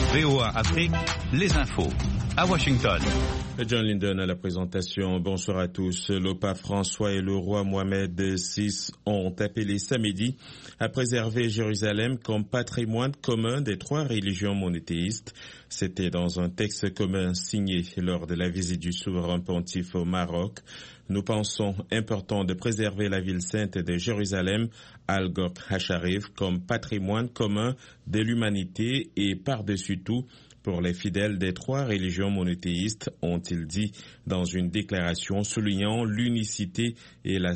VOA Afrique, les infos. À Washington. John Linden à la présentation. Bonsoir à tous. Le pape François et le roi Mohamed VI ont appelé samedi à préserver Jérusalem comme patrimoine commun des trois religions monothéistes. C'était dans un texte commun signé lors de la visite du souverain pontife au Maroc. Nous pensons important de préserver la ville sainte de Jérusalem, Al-Gok HaSharif, comme patrimoine commun de l'humanité et par-dessus tout pour les fidèles des trois religions monothéistes, ont-ils dit dans une déclaration soulignant l'unicité et la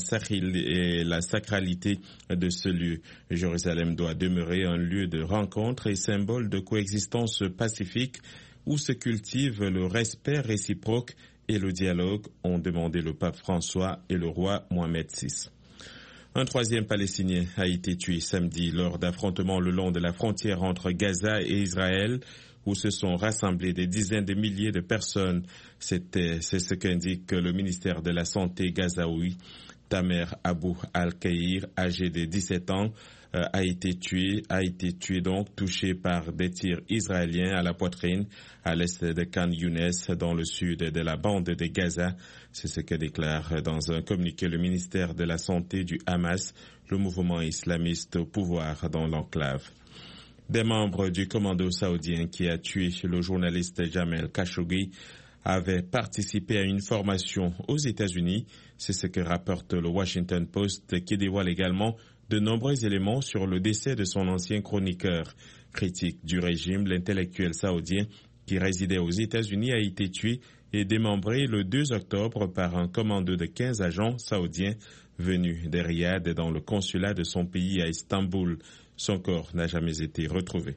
sacralité de ce lieu. Jérusalem doit demeurer un lieu de rencontre et symbole de coexistence pacifique où se cultive le respect réciproque et le dialogue, ont demandé le pape François et le roi Mohamed VI. Un troisième Palestinien a été tué samedi lors d'affrontements le long de la frontière entre Gaza et Israël, où se sont rassemblés des dizaines de milliers de personnes. C'est ce qu'indique le ministère de la Santé gazaoui. Tamer Abou Al-Kaïr, âgé de 17 ans, a été tué donc touché par des tirs israéliens à la poitrine à l'est de Khan Younes dans le sud de la bande de Gaza. C'est ce que déclare dans un communiqué le ministère de la Santé du Hamas, le mouvement islamiste au pouvoir dans l'enclave. Des membres du commando saoudien qui a tué le journaliste Jamal Khashoggi avaient participé à une formation aux États-Unis. C'est ce que rapporte le Washington Post, qui dévoile également de nombreux éléments sur le décès de son ancien chroniqueur. Critique du régime, l'intellectuel saoudien qui résidait aux États-Unis a été tué et démembré le 2 octobre par un commando de 15 agents saoudiens venus de Riyad dans le consulat de son pays à Istanbul. Son corps n'a jamais été retrouvé.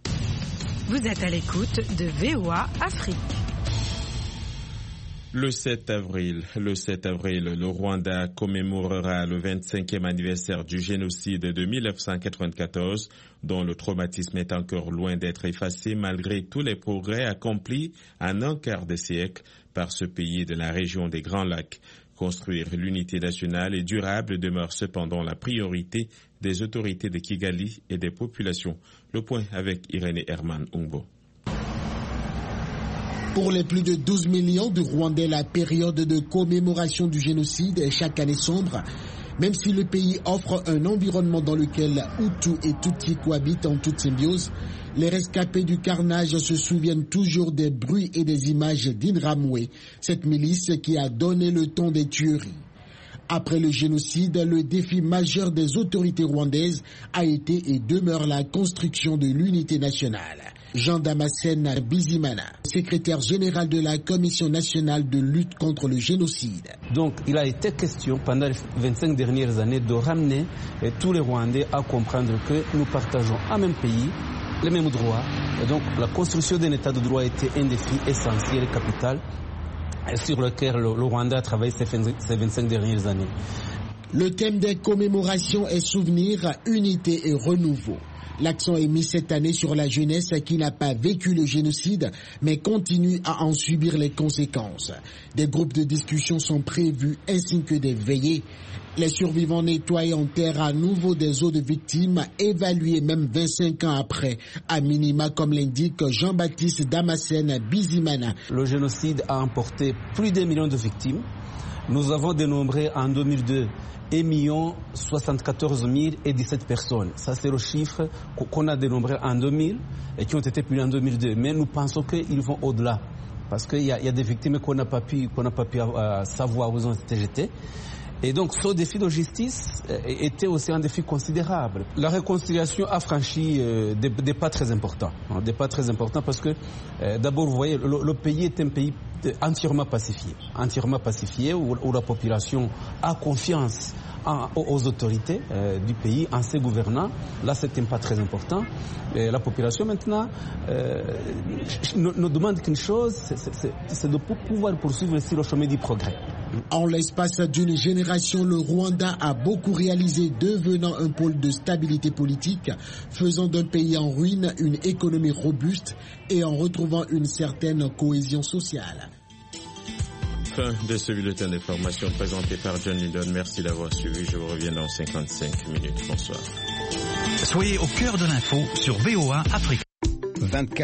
Vous êtes à l'écoute de VOA Afrique. Le 7 avril, le Rwanda commémorera le 25e anniversaire du génocide de 1994, dont le traumatisme est encore loin d'être effacé malgré tous les progrès accomplis en un quart de siècle par ce pays de la région des Grands Lacs. Construire l'unité nationale et durable demeure cependant la priorité des autorités de Kigali et des populations. Le point avec Irénée Herman Umbo. Pour les plus de 12 millions de Rwandais, la période de commémoration du génocide est chaque année sombre. Même si le pays offre un environnement dans lequel Hutu et Tutsi cohabitent en toute symbiose, les rescapés du carnage se souviennent toujours des bruits et des images d'Inramwe, cette milice qui a donné le ton des tueries. Après le génocide, le défi majeur des autorités rwandaises a été et demeure la construction de l'unité nationale. Jean Damascène Bizimana, secrétaire général de la Commission nationale de lutte contre le génocide. Donc il a été question pendant les 25 dernières années de ramener tous les Rwandais à comprendre que nous partageons un même pays, les mêmes droits. Et donc la construction d'un état de droit était un défi essentiel et capital sur lequel le Rwanda a travaillé ces 25 dernières années. Le thème des commémorations est souvenir, unité et renouveau. L'accent est mis cette année sur la jeunesse qui n'a pas vécu le génocide, mais continue à en subir les conséquences. Des groupes de discussion sont prévus ainsi que des veillées. Les survivants nettoient en terre à nouveau des os de victimes, évalués même 25 ans après, à minima comme l'indique Jean-Baptiste Damascène Bizimana. Le génocide a emporté plus d'1 million de victimes. Nous avons dénombré en 2002 1 017 personnes. Ça, c'est le chiffre qu'on a dénombré en 2000 et qui ont été punies en 2002. Mais nous pensons qu'ils vont au-delà. Parce qu'il y a des victimes qu'on n'a pas pu savoir où ils ont été jetés. Et donc, ce défi de justice était aussi un défi considérable. La réconciliation a franchi des pas très importants. Des pas très importants parce que, d'abord, vous voyez, le pays est un pays entièrement pacifié, où la population a confiance aux autorités du pays, en ses gouvernants. Là, c'est un pas très important. Et la population, maintenant, ne demande qu'une chose, c'est de pouvoir poursuivre sur le chemin du progrès. En l'espace d'une génération, le Rwanda a beaucoup réalisé, devenant un pôle de stabilité politique, faisant d'un pays en ruine une économie robuste et en retrouvant une certaine cohésion sociale. Fin de ce bulletin d'information présenté par John Linden. Merci d'avoir suivi. Je vous reviens dans 55 minutes. Bonsoir. Soyez au cœur de l'info sur VOA Afrique. 24